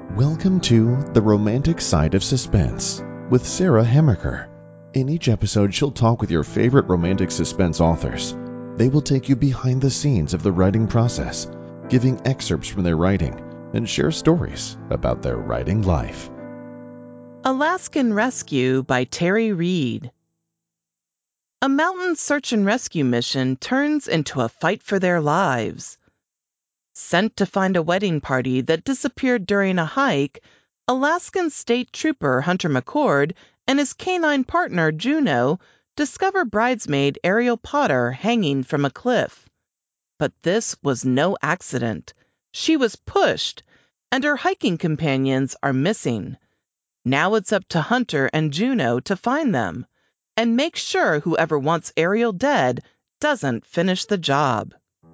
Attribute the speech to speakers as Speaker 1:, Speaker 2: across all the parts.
Speaker 1: Welcome to The Romantic Side of Suspense with Sarah Hamaker. In each episode, she'll talk with your favorite romantic suspense authors. They will take you behind the scenes of the writing process, giving excerpts from their writing, and share stories about their writing life.
Speaker 2: Alaskan Rescue by Terry Reid. A mountain search and rescue mission turns into a fight for their lives. Sent to find a wedding party that disappeared during a hike, Alaskan State Trooper Hunter McCord and his canine partner Juno discover bridesmaid Ariel Potter hanging from a cliff. But this was no accident. She was pushed, and her hiking companions are missing. Now it's up to Hunter and Juno to find them and make sure whoever wants Ariel dead doesn't finish the job.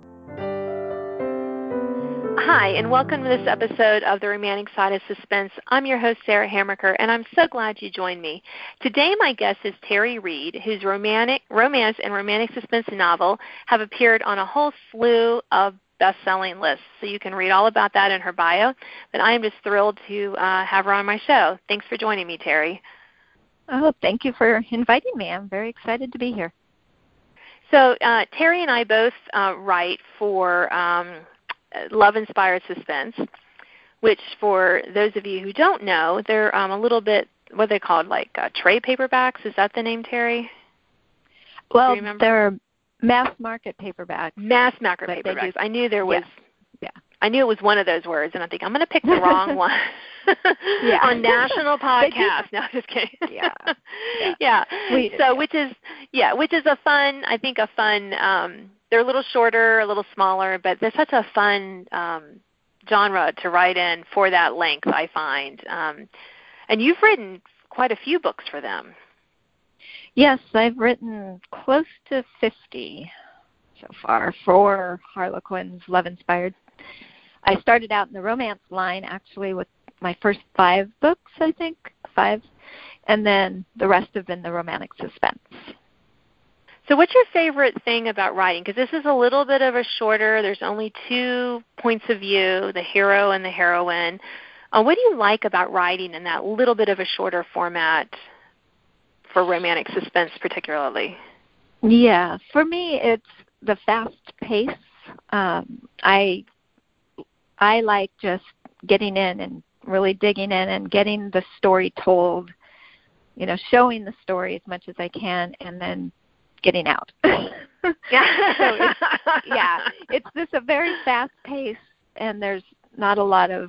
Speaker 3: Hi, and welcome to this episode of The Romantic Side of Suspense. I'm your host, Sarah Hamaker, and I'm so glad you joined me. Today, my guest is Terry Reid, whose romance and romantic suspense novel have appeared on a whole slew of best-selling lists. So you can read all about that in her bio. But I am just thrilled to have her on my show. Thanks for joining me, Terry.
Speaker 4: Oh, thank you for inviting me. I'm very excited to be here.
Speaker 3: So Terry and I both write for Love-Inspired Suspense, which for those of you who don't know, they're a little bit, what are they called, like trade paperbacks? Is that the name, Terry?
Speaker 4: Well, they're mass market paperbacks.
Speaker 3: Mass market paperbacks. I knew there was, I knew it was one of those words, and I think I'm going to pick the wrong one. On national podcast. No, just kidding. Which is a fun, I think a fun, they're a little shorter, a little smaller, but they're such a fun genre to write in for that length, I find. And you've written quite a few books for them.
Speaker 4: Yes, I've written close to 50 so far for Harlequin's Love-Inspired. I started out in the romance line, actually, with my first 5 books, I think, 5, and then the rest have been the romantic suspense.
Speaker 3: So what's your favorite thing about writing? Because this is a little bit of a shorter, there's only 2 points of view, the hero and the heroine. What do you like about writing in that little bit of a shorter format for romantic suspense particularly?
Speaker 4: Yeah, for me it's the fast pace. I like just getting in and really digging in and getting the story told, showing the story as much as I can, and then getting out. It's just a very fast pace, and there's not a lot of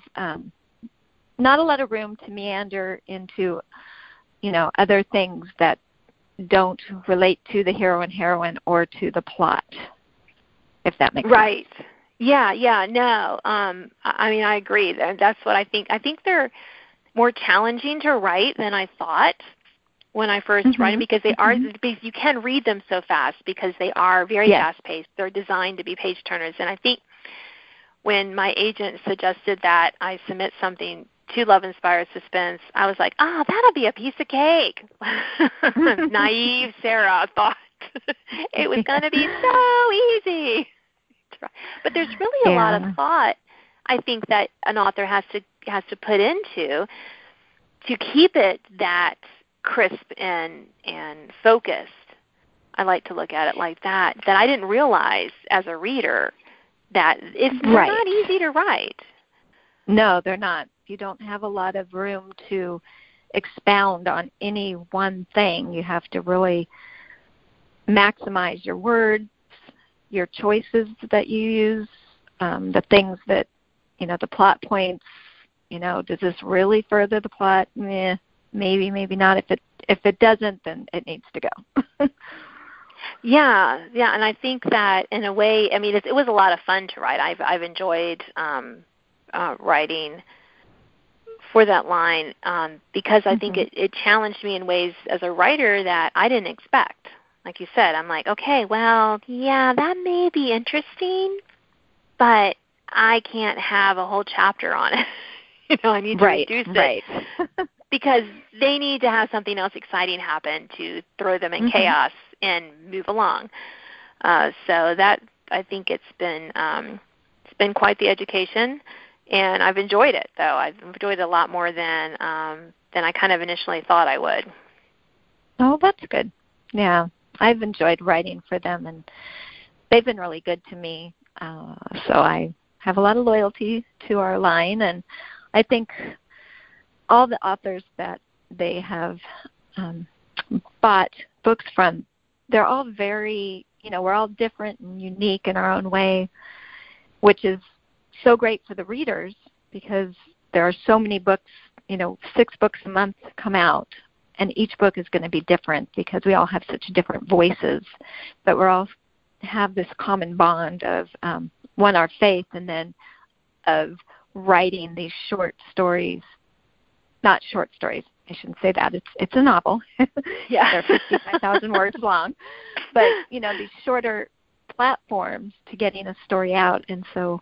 Speaker 4: room to meander into, other things that don't relate to the hero and heroine or to the plot, if that makes sense.
Speaker 3: Right. No. I mean, I agree. That's what I think. I think they're more challenging to write than I thought when I first write them, because they are. Because you can read them so fast because they are very fast-paced. They're designed to be page-turners. And I think when my agent suggested that I submit something to Love-Inspired Suspense, I was like, that'll be a piece of cake. Naive Sarah thought it was going to be so easy. But there's really a lot of thought, I think, that an author has to put into to keep it that crisp and focused. I like to look at it like that I didn't realize as a reader that they're not easy to write.
Speaker 4: No, they're not. You don't have a lot of room to expound on any one thing. You have to really maximize your words, your choices that you use, the things that, the plot points, does this really further the plot? Maybe, maybe not. If it doesn't, then it needs to go.
Speaker 3: Yeah, and I think that in a way, I mean, it was a lot of fun to write. I've enjoyed writing for that line because I think it challenged me in ways as a writer that I didn't expect. Like you said, I'm like, okay, well, that may be interesting, but I can't have a whole chapter on it. I need to reduce it because they need to have something else exciting happen to throw them in chaos and move along. So that, I think it's been quite the education, And I've enjoyed it, though. I've enjoyed it a lot more than I kind of initially thought I would.
Speaker 4: Oh, that's good. Yeah, I've enjoyed writing for them, and they've been really good to me. So I have a lot of loyalty to our line, and I think all the authors that they have bought books from, they're all very, we're all different and unique in our own way, which is so great for the readers because there are so many books, 6 books a month come out, and each book is going to be different because we all have such different voices, but we're all have this common bond of, one, our faith, and then of writing these short stories. Not short stories, I shouldn't say that. It's a novel.
Speaker 3: Yeah.
Speaker 4: They're 55,000 words long. But, these shorter platforms to getting a story out. And so,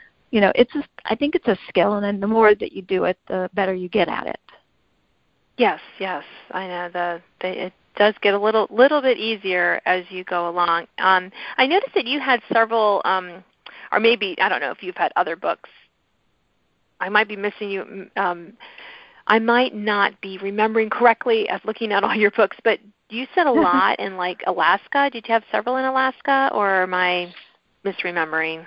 Speaker 4: I think it's a skill, and then the more that you do it, the better you get at it.
Speaker 3: Yes, I know. It does get a little bit easier as you go along. I noticed that you had several, or maybe, I don't know if you've had other books. I might be missing you. I might not be remembering correctly as looking at all your books, but you said a lot in like Alaska. Did you have several in Alaska, or am I misremembering?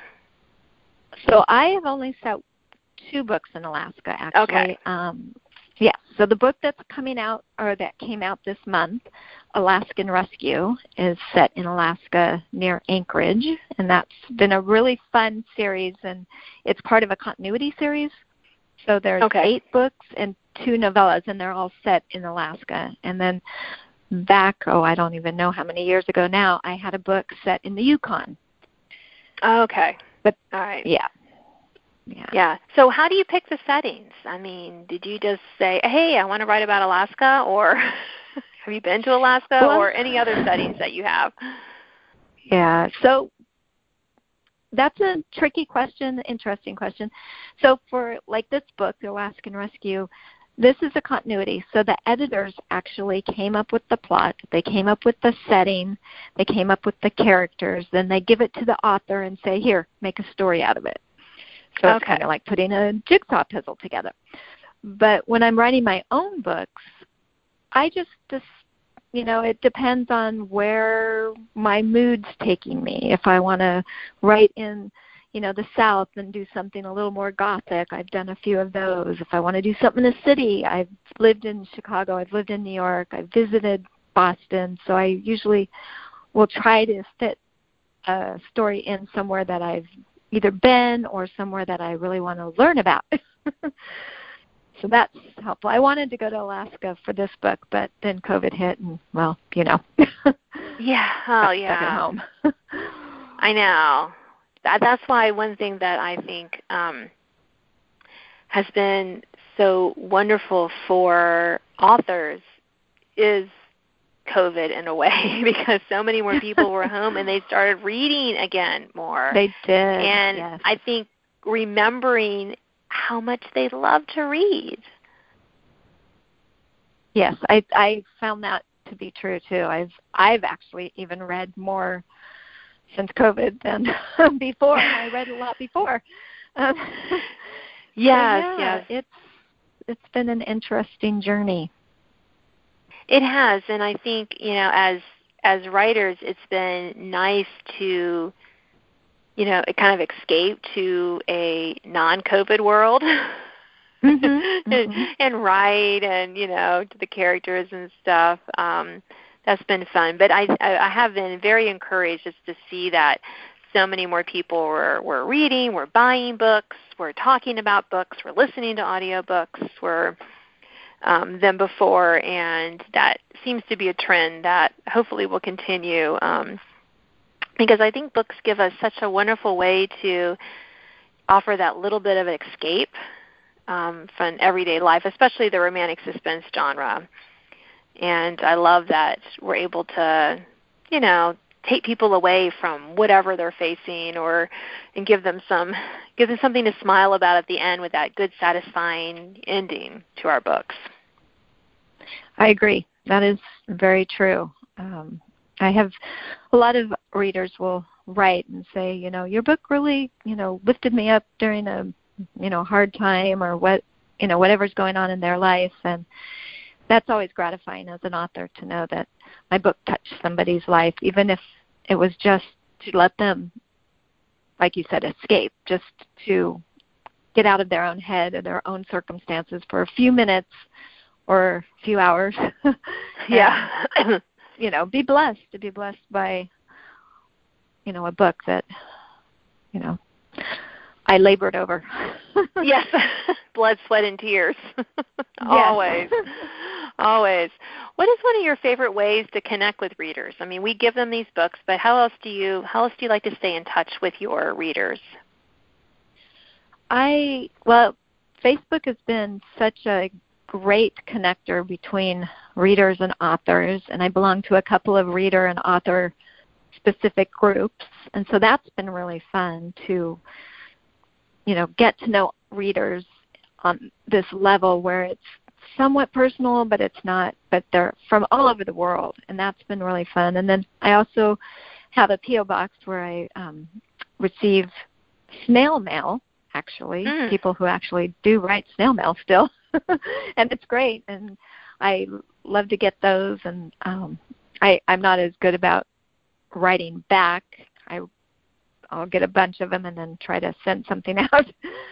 Speaker 4: So I have only set 2 books in Alaska, actually.
Speaker 3: Okay.
Speaker 4: Yeah, so the book that's coming out, or that came out this month, Alaskan Rescue, is set in Alaska near Anchorage, and that's been a really fun series, and it's part of a continuity series. So there's 8 books and 2 novellas, and they're all set in Alaska. And then back, I don't even know how many years ago now, I had a book set in the Yukon.
Speaker 3: Okay.
Speaker 4: But
Speaker 3: all right.
Speaker 4: Yeah.
Speaker 3: So how do you pick the settings? I mean, did you just say, hey, I want to write about Alaska, or have you been to Alaska, or any other settings that you have?
Speaker 4: Yeah, so that's a tricky question, interesting question. So for like this book, The Alaskan Rescue, this is a continuity. So the editors actually came up with the plot. They came up with the setting. They came up with the characters. Then they give it to the author and say, here, make a story out of it. So it's kind of like putting a jigsaw puzzle together. But when I'm writing my own books, I just it depends on where my mood's taking me. If I want to write in, the South and do something a little more gothic, I've done a few of those. If I want to do something in the city, I've lived in Chicago, I've lived in New York, I've visited Boston. So I usually will try to fit a story in somewhere that I've either been or somewhere that I really want to learn about. So that's helpful. I wanted to go to Alaska for this book, but then COVID hit, and, well,
Speaker 3: Yeah. Oh, yeah.
Speaker 4: Stuck at home.
Speaker 3: I know. That's why one thing that I think has been so wonderful for authors is COVID in a way, because so many more people were home and they started reading again more.
Speaker 4: They did.
Speaker 3: And
Speaker 4: yes.
Speaker 3: I think remembering how much they love to read.
Speaker 4: Yes, I found that to be true too. I've actually even read more since COVID than before. I read a lot before.
Speaker 3: Yes.
Speaker 4: It's been an interesting journey.
Speaker 3: It has, and I think, as writers, it's been nice to, kind of escape to a non-COVID world and write and, to the characters and stuff. That's been fun. But I have been very encouraged just to see that so many more people were reading, were buying books, were talking about books, were listening to audiobooks, than before, and that seems to be a trend that hopefully will continue, because I think books give us such a wonderful way to offer that little bit of an escape from everyday life, especially the romantic suspense genre. And I love that we're able to, take people away from whatever they're facing, and give them something to smile about at the end with that good, satisfying ending to our books.
Speaker 4: I agree. That is very true. I have a lot of readers will write and say, your book really, lifted me up during a hard time or whatever's going on in their life. And that's always gratifying as an author to know that my book touched somebody's life, even if it was just to let them, like you said, escape, just to get out of their own head or their own circumstances for a few minutes or a few hours.
Speaker 3: Yeah.
Speaker 4: Be blessed by, a book that, I labored over.
Speaker 3: Yes. Blood, sweat, and tears. Always.
Speaker 4: Yes.
Speaker 3: Always. What is one of your favorite ways to connect with readers? I mean, we give them these books, but how else do you like to stay in touch with your readers?
Speaker 4: Facebook has been such a great connector between readers and authors, and I belong to a couple of reader and author specific groups, and so that's been really fun to get to know readers on this level where it's somewhat personal, but it's not, but they're from all over the world, and that's been really fun. And then I also have a P.O. box where I receive snail mail, actually, people who actually do write snail mail still, and it's great, and I love to get those, and I'm not as good about writing back. I'll get a bunch of them and then try to send something out.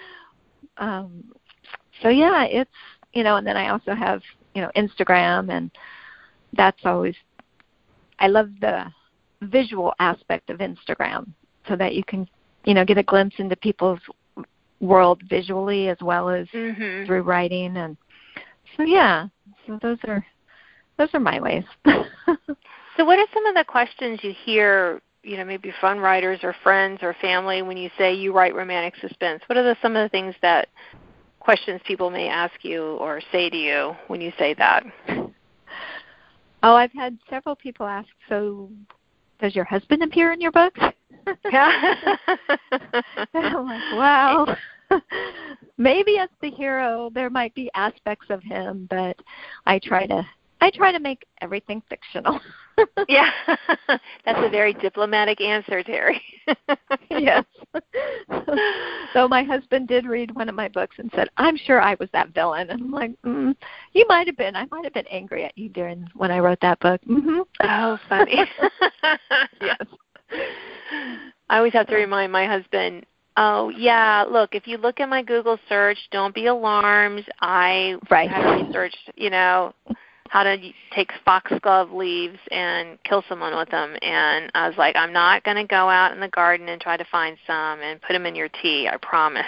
Speaker 4: So yeah, it's, and then I also have, Instagram, and that's always, I love the visual aspect of Instagram so that you can, get a glimpse into people's world visually as well as through writing. And so yeah, so those are my ways.
Speaker 3: So what are some of the questions you hear, maybe from writers or friends or family when you say you write romantic suspense? What are some of the questions people may ask you or say to you when you say that?
Speaker 4: Oh, I've had several people ask, so does your husband appear in your books? I'm like, wow. Maybe as the hero there might be aspects of him, but I try to make everything fictional.
Speaker 3: Yeah. That's a very diplomatic answer, Terry.
Speaker 4: Yes. So my husband did read one of my books and said, I'm sure I was that villain. And I'm like, you might have been. I might have been angry at you when I wrote that book. Mm-hmm.
Speaker 3: Oh, funny.
Speaker 4: Yes.
Speaker 3: I always have to remind my husband, oh, yeah, look, if you look at my Google search, don't be alarmed. I had to research, how to take foxglove leaves and kill someone with them. And I was like, I'm not going to go out in the garden and try to find some and put them in your tea, I promise.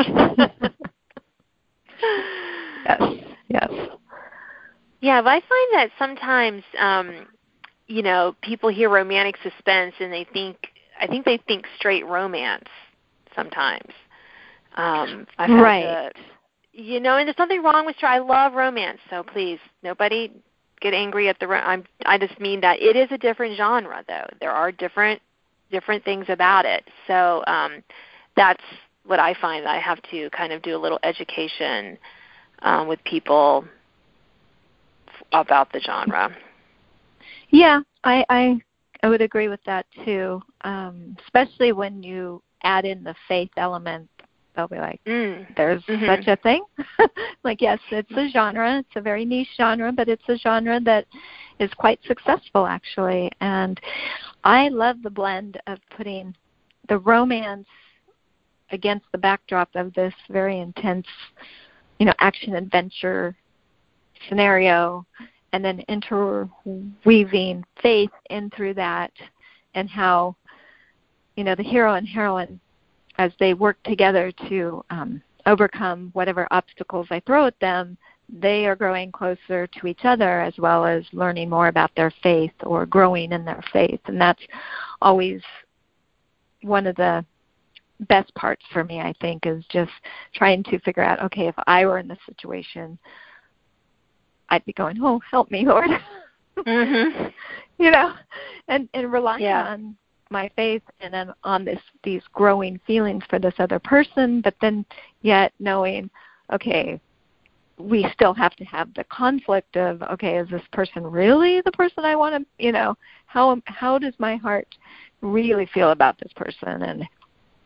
Speaker 4: Yes.
Speaker 3: Yeah, but I find that sometimes, people hear romantic suspense and I think they think straight romance sometimes.
Speaker 4: Right.
Speaker 3: And there's nothing wrong with I love romance, so please, nobody get angry at I just mean that it is a different genre, though. There are different things about it. So that's what I find. I have to kind of do a little education with people about the genre.
Speaker 4: Yeah, I would agree with that too, especially when you add in the faith element. They'll be like, there's such a thing? Like, yes, it's a genre. It's a very niche genre, but it's a genre that is quite successful, actually. And I love the blend of putting the romance against the backdrop of this very intense, action-adventure scenario, and then interweaving faith in through that, and how, the hero and heroine, as they work together to overcome whatever obstacles I throw at them, they are growing closer to each other as well as learning more about their faith or growing in their faith. And that's always one of the best parts for me, I think, is just trying to figure out, okay, if I were in this situation, I'd be going, oh, help me, Lord. And relying on my faith and then on these growing feelings for this other person, but then yet knowing, okay, we still have to have the conflict of, okay, is this person really the person I want to, how does my heart really feel about this person, and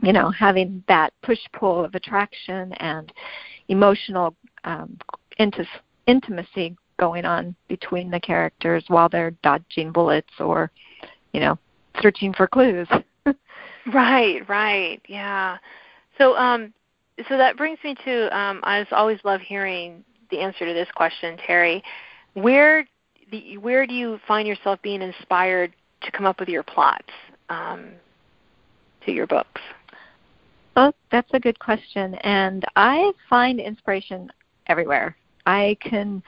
Speaker 4: having that push-pull of attraction and emotional intimacy going on between the characters while they're dodging bullets or, searching for clues.
Speaker 3: Right, yeah. So, so that brings me to, I always love hearing the answer to this question, Terry. Where do you find yourself being inspired to come up with your plots to your books?
Speaker 4: Oh, that's a good question. And I find inspiration everywhere. I can,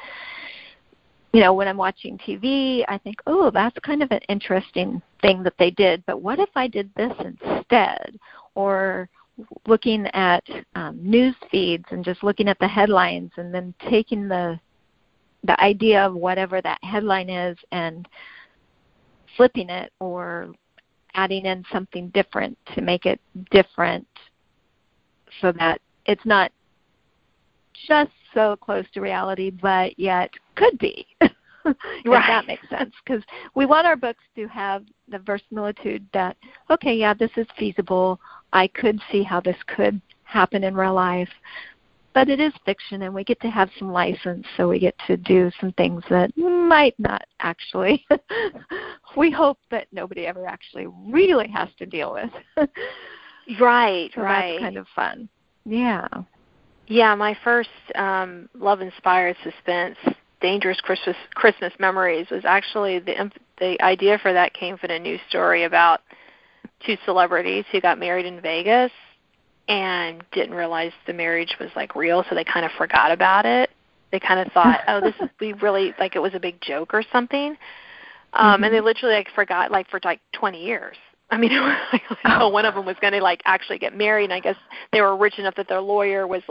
Speaker 4: when I'm watching TV, I think, oh, that's kind of an interesting thing that they did, but what if I did this instead? Or looking at news feeds and just looking at the headlines and then taking the idea of whatever that headline is and flipping it or adding in something different to make it different so that it's not just so close to reality, but yet could be, if that makes sense. Because we want our books to have the verisimilitude that, okay, yeah, this is feasible. I could see how this could happen in real life. But it is fiction, and we get to have some license, so we get to do some things that might not actually. We hope that nobody ever actually really has to deal with.
Speaker 3: Right.
Speaker 4: That's kind of fun. Yeah.
Speaker 3: Yeah, my first love-inspired suspense, Dangerous Christmas Memories, was actually the idea for that came from a news story about two celebrities who got married in Vegas and didn't realize the marriage was real, so they kind of forgot about it. They kind of thought, oh, we really it was a big joke or something, and they literally forgot for 20 years. I mean, one of them was going to actually get married, and I guess they were rich enough that their lawyer was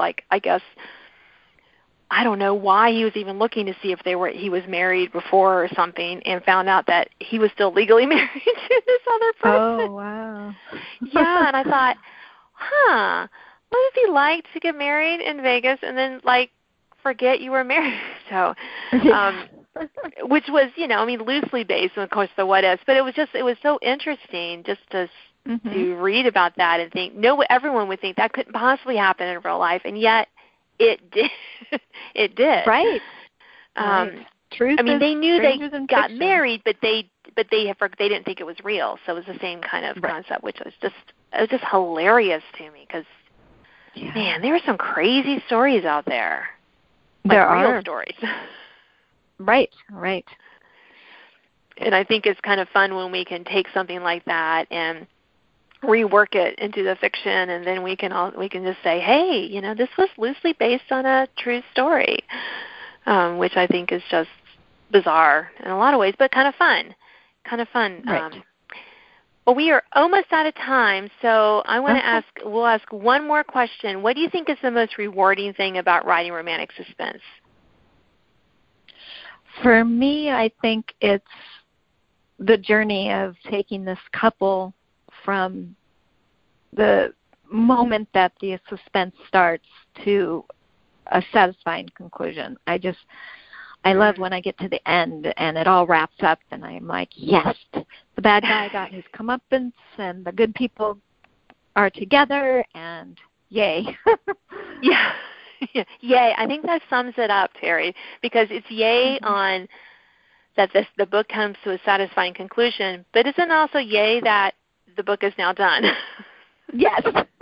Speaker 3: I don't know why he was even looking to see if he was married before or something, and found out that he was still legally married to this other person.
Speaker 4: Oh, wow.
Speaker 3: Yeah, and I thought, what if he liked to get married in Vegas and then forget you were married? So, which was, loosely based on, of course, the what ifs, but it was so interesting just to read about that and think, everyone would think that couldn't possibly happen in real life, and yet it did. It did.
Speaker 4: Right. Truth.
Speaker 3: They knew they got married, but they didn't think it was real. So it was the same kind of concept, which was just hilarious to me because, man, there are some crazy stories out there.
Speaker 4: There
Speaker 3: real
Speaker 4: are
Speaker 3: stories.
Speaker 4: Right.
Speaker 3: And I think it's kind of fun when we can take something like that and rework it into the fiction, and then we can just say, hey, this was loosely based on a true story, which I think is just bizarre in a lot of ways, but kind of fun.
Speaker 4: Right.
Speaker 3: Well, we are almost out of time, so I want to we'll ask one more question. What do you think is the most rewarding thing about writing romantic suspense?
Speaker 4: For me, I think it's the journey of taking this couple from the moment that the suspense starts to a satisfying conclusion. I love when I get to the end and it all wraps up and I'm like, yes, the bad guy got his comeuppance and the good people are together and yay.
Speaker 3: Yeah. Yay. I think that sums it up, Terry, because it's yay on that the book comes to a satisfying conclusion, but isn't also yay that the book is now done?
Speaker 4: Yes.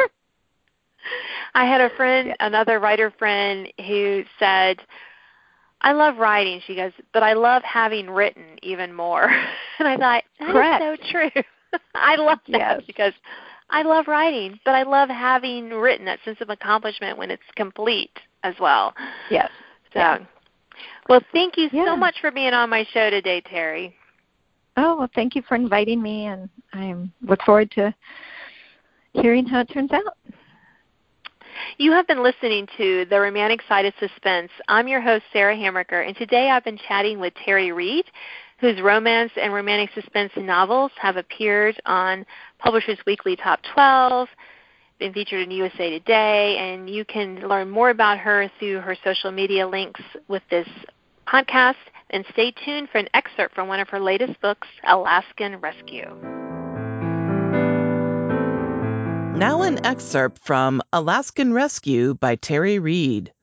Speaker 3: I had a friend, another writer friend, who said, I love writing, she goes, but I love having written even more. And I thought, that is so true. I love that because I love writing, but I love having written, that sense of accomplishment when it's complete as well.
Speaker 4: Yes.
Speaker 3: So, well, thank you so much for being on my show today, Terry.
Speaker 4: Oh, well, thank you for inviting me, and I look forward to hearing how it turns out.
Speaker 3: You have been listening to The Romantic Side of Suspense. I'm your host, Sarah Hammerker, and today I've been chatting with Terry Reid, whose romance and romantic suspense novels have appeared on Publishers Weekly Top 12, been featured in USA Today, and you can learn more about her through her social media links with this podcast. And stay tuned for an excerpt from one of her latest books, Alaskan Rescue.
Speaker 2: Now an excerpt from Alaskan Rescue by Terry Reid.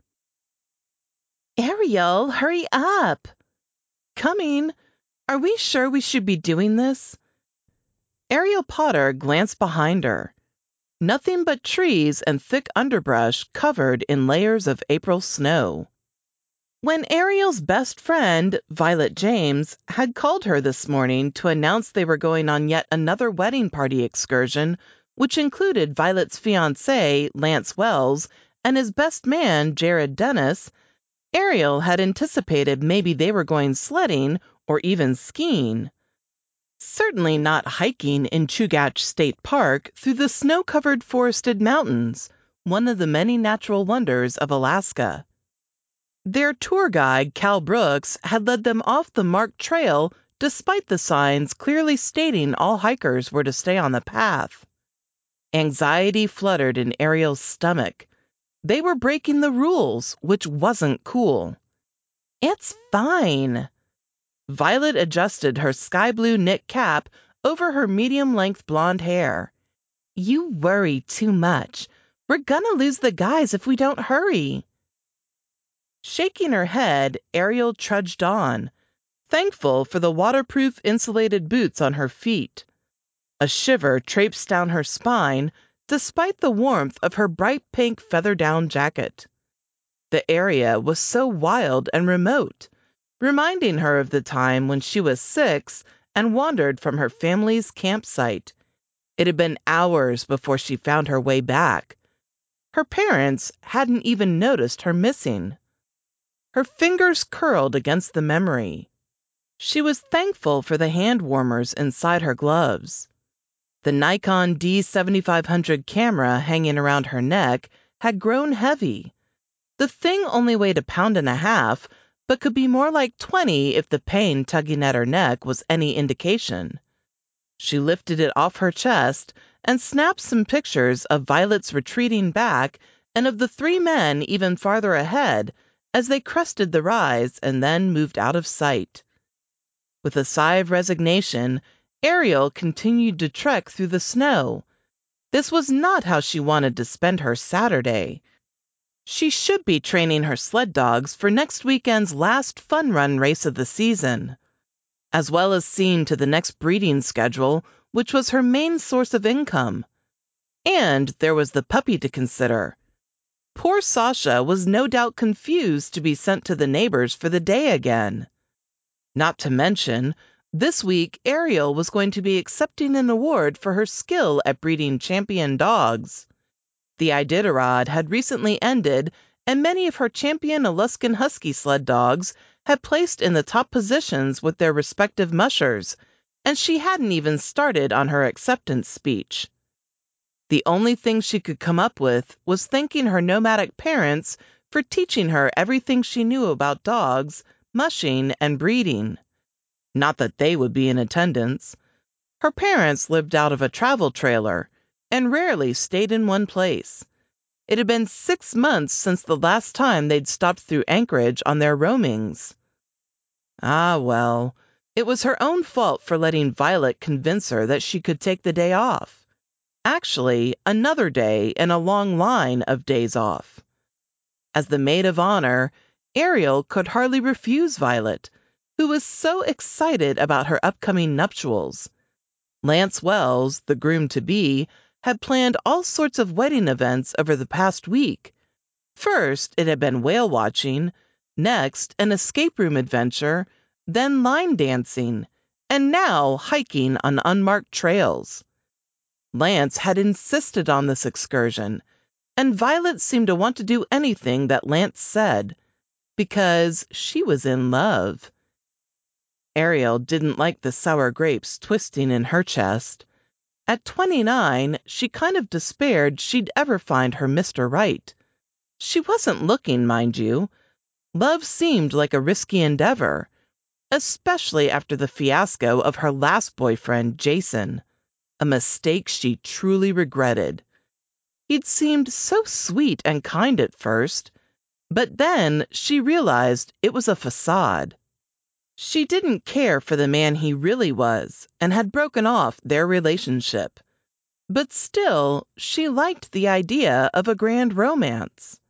Speaker 2: Ariel, hurry up! Coming. Are we sure we should be doing this? Ariel Potter glanced behind her. Nothing but trees and thick underbrush covered in layers of April snow. When Ariel's best friend, Violet James, had called her this morning to announce they were going on yet another wedding party excursion, which included Violet's fiancé, Lance Wells, and his best man, Jared Dennis, Ariel had anticipated maybe they were going sledding or even skiing. Certainly not hiking in Chugach State Park through the snow-covered forested mountains, one of the many natural wonders of Alaska. Their tour guide, Cal Brooks, had led them off the marked trail despite the signs clearly stating all hikers were to stay on the path. Anxiety fluttered in Ariel's stomach. They were breaking the rules, which wasn't cool. It's fine. Violet adjusted her sky blue knit cap over her medium-length blonde hair. You worry too much. We're gonna lose the guys if we don't hurry. Shaking her head, Ariel trudged on, thankful for the waterproof insulated boots on her feet. A shiver traipsed down her spine, despite the warmth of her bright pink feather-down jacket. The area was so wild and remote, reminding her of the time when she was 6 and wandered from her family's campsite. It had been hours before she found her way back. Her parents hadn't even noticed her missing. Her fingers curled against the memory. She was thankful for the hand warmers inside her gloves. The Nikon D7500 camera hanging around her neck had grown heavy. The thing only weighed 1.5 pounds, but could be more like 20 if the pain tugging at her neck was any indication. She lifted it off her chest and snapped some pictures of Violet's retreating back and of the 3 men even farther ahead as they crested the rise and then moved out of sight. With a sigh of resignation, Ariel continued to trek through the snow. This was not how she wanted to spend her Saturday. She should be training her sled dogs for next weekend's last fun run race of the season, as well as seeing to the next breeding schedule, which was her main source of income. And there was the puppy to consider. Poor Sasha was no doubt confused to be sent to the neighbors for the day again. Not to mention, this week Ariel was going to be accepting an award for her skill at breeding champion dogs. The Iditarod had recently ended, and many of her champion Alaskan Husky sled dogs had placed in the top positions with their respective mushers, and she hadn't even started on her acceptance speech. The only thing she could come up with was thanking her nomadic parents for teaching her everything she knew about dogs, mushing, and breeding. Not that they would be in attendance. Her parents lived out of a travel trailer and rarely stayed in one place. It had been 6 months since the last time they'd stopped through Anchorage on their roamings. Ah, well, it was her own fault for letting Violet convince her that she could take the day off. Actually, another day in a long line of days off. As the maid of honor, Ariel could hardly refuse Violet, who was so excited about her upcoming nuptials. Lance Wells, the groom-to-be, had planned all sorts of wedding events over the past week. First, it had been whale watching, next, an escape room adventure, then line dancing, and now hiking on unmarked trails. Lance had insisted on this excursion, and Violet seemed to want to do anything that Lance said, because she was in love. Ariel didn't like the sour grapes twisting in her chest. At 29, she kind of despaired she'd ever find her Mr. Right. She wasn't looking, mind you. Love seemed like a risky endeavor, especially after the fiasco of her last boyfriend, Jason. A mistake she truly regretted. He'd seemed so sweet and kind at first, but then she realized it was a facade. She didn't care for the man he really was and had broken off their relationship. But still, she liked the idea of a grand romance.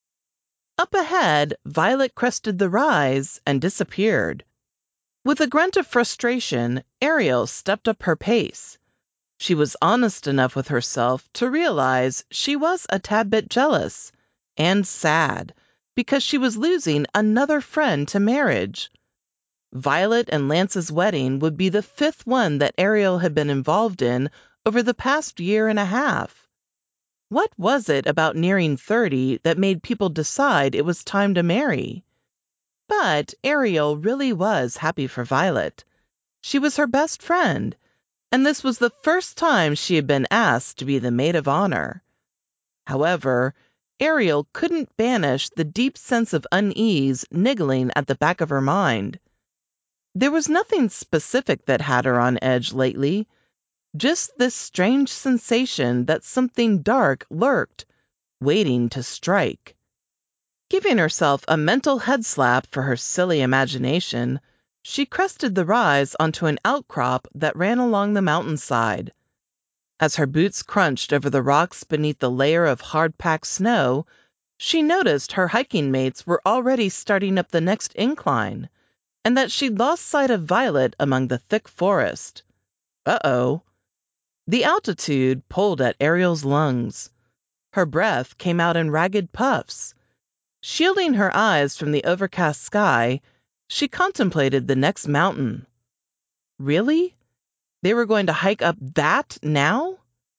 Speaker 2: Up ahead, Violet crested the rise and disappeared. With a grunt of frustration, Ariel stepped up her pace. She was honest enough with herself to realize she was a tad bit jealous and sad because she was losing another friend to marriage. Violet and Lance's wedding would be the 5th one that Ariel had been involved in over the past year and a half. What was it about nearing 30 that made people decide it was time to marry? But Ariel really was happy for Violet. She was her best friend, and this was the first time she had been asked to be the maid of honor. However, Ariel couldn't banish the deep sense of unease niggling at the back of her mind. There was nothing specific that had her on edge lately, just this strange sensation that something dark lurked, waiting to strike. Giving herself a mental head slap for her silly imagination, she crested the rise onto an outcrop that ran along the mountainside. As her boots crunched over the rocks beneath the layer of hard-packed snow, she noticed her hiking mates were already starting up the next incline, and that she'd lost sight of Violet among the thick forest. Uh-oh. The altitude pulled at Ariel's lungs. Her breath came out in ragged puffs. Shielding her eyes from the overcast sky, she contemplated the next mountain. Really? They were going to hike up that now?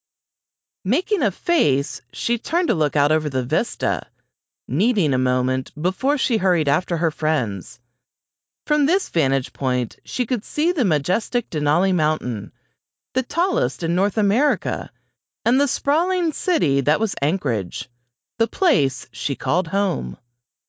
Speaker 2: Making a face, she turned to look out over the vista, needing a moment before she hurried after her friends. From this vantage point, she could see the majestic Denali Mountain, the tallest in North America, and the sprawling city that was Anchorage, the place she called home.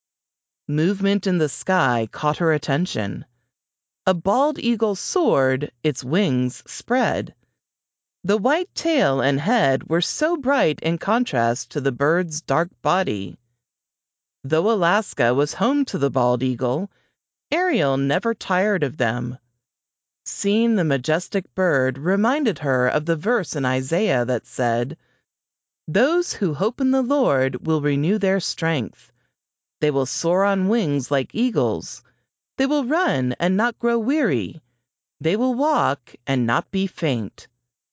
Speaker 2: Movement in the sky caught her attention. A bald eagle soared, its wings spread. The white tail and head were so bright in contrast to the bird's dark body. Though Alaska was home to the bald eagle, Ariel never tired of them. Seeing the majestic bird reminded her of the verse in Isaiah that said, "Those who hope in the Lord will renew their strength. They will soar on wings like eagles. They will run and not grow weary. They will walk and not be faint."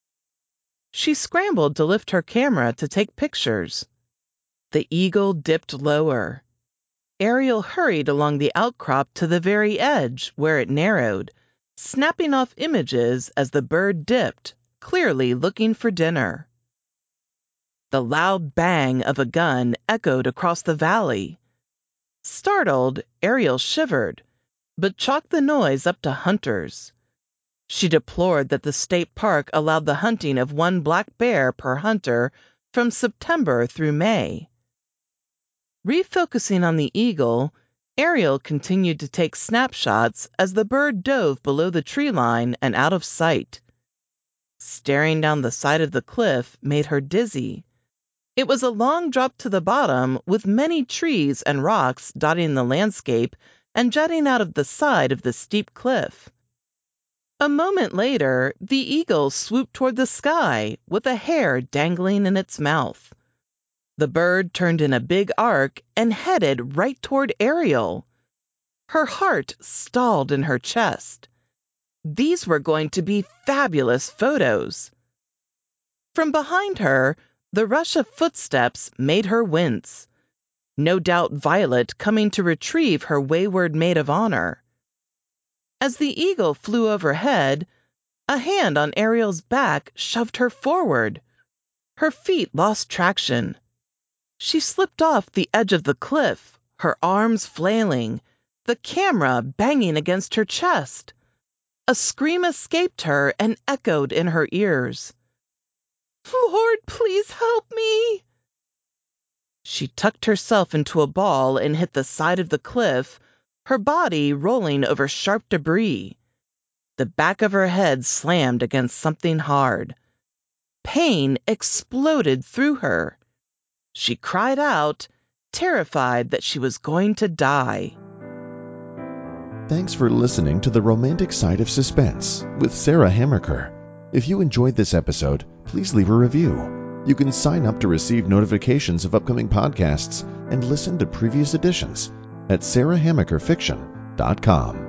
Speaker 2: She scrambled to lift her camera to take pictures. The eagle dipped lower. Ariel hurried along the outcrop to the very edge, where it narrowed, snapping off images as the bird dipped, clearly looking for dinner. The loud bang of a gun echoed across the valley. Startled, Ariel shivered, but chalked the noise up to hunters. She deplored that the state park allowed the hunting of 1 black bear per hunter from September through May. Refocusing on the eagle, Ariel continued to take snapshots as the bird dove below the tree line and out of sight. Staring down the side of the cliff made her dizzy. It was a long drop to the bottom with many trees and rocks dotting the landscape and jutting out of the side of the steep cliff. A moment later, the eagle swooped toward the sky with a hair dangling in its mouth. The bird turned in a big arc and headed right toward Ariel. Her heart stalled in her chest. These were going to be fabulous photos. From behind her, the rush of footsteps made her wince. No doubt Violet coming to retrieve her wayward maid of honor. As the eagle flew overhead, a hand on Ariel's back shoved her forward. Her feet lost traction. She slipped off the edge of the cliff, her arms flailing, the camera banging against her chest. A scream escaped her and echoed in her ears. "Lord, please help me!" She tucked herself into a ball and hit the side of the cliff, her body rolling over sharp debris. The back of her head slammed against something hard. Pain exploded through her. She cried out, terrified that she was going to die.
Speaker 1: Thanks for listening to The Romantic Side of Suspense with Sarah Hammaker. If you enjoyed this episode, please leave a review. You can sign up to receive notifications of upcoming podcasts and listen to previous editions at sarahhamakerfiction.com.